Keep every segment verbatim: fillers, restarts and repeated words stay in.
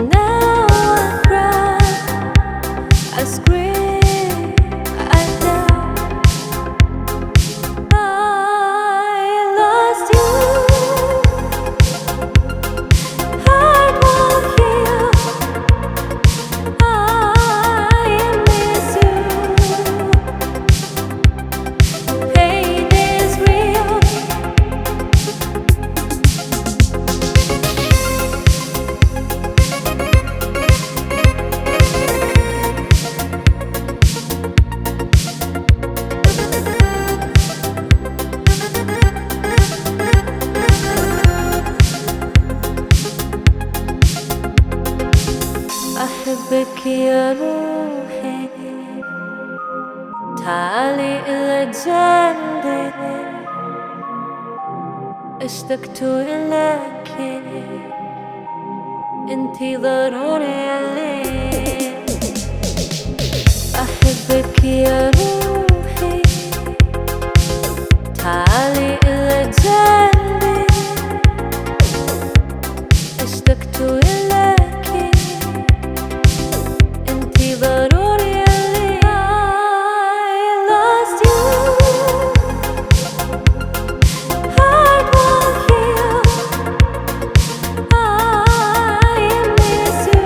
Now I cry, I scream, I doubt I lost you. Heart won't heal. I miss you. Pain is real. أحبك يا روحي، تعالي إلى جنبي، اشتقت إليك، انتي ضروري لي. أحبك يا روحي، تعالي إلى جنبي، اشتقت إليك، انتي ضروري لي. I lost you. Heart won't heal. I miss you.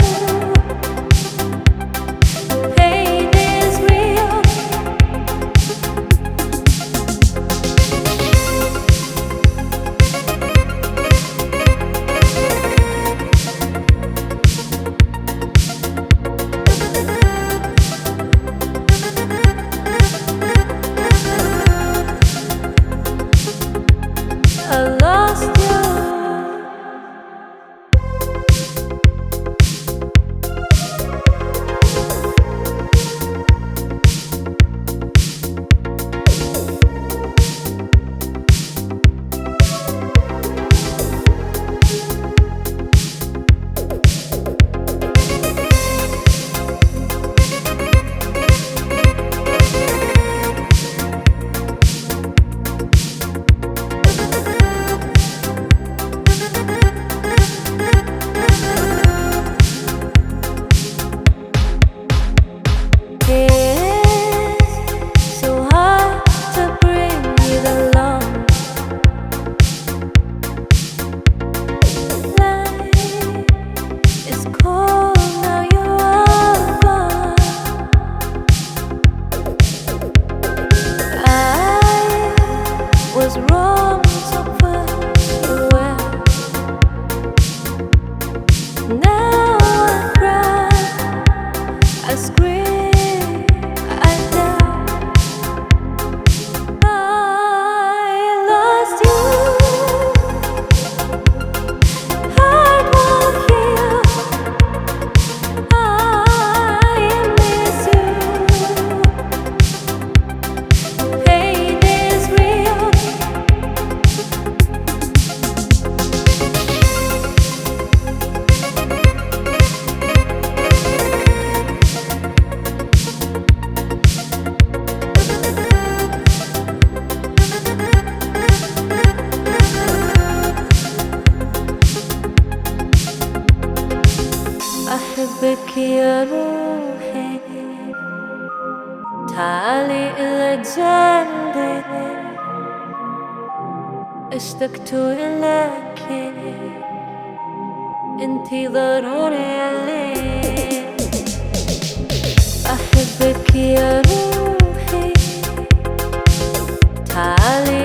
Pain is real. I lost you. It's so hard to bring it along. Life is cold now you are gone. I was wrong to push you away. Now I cry, I scream, I doubt I lost you. Heart won't heal. I miss you. Pain is real. أحبك يا روحي، تعالي إلى جنبي، اشتقت إليك، انتي ضروري لي. أحبك يا روحي، تعالي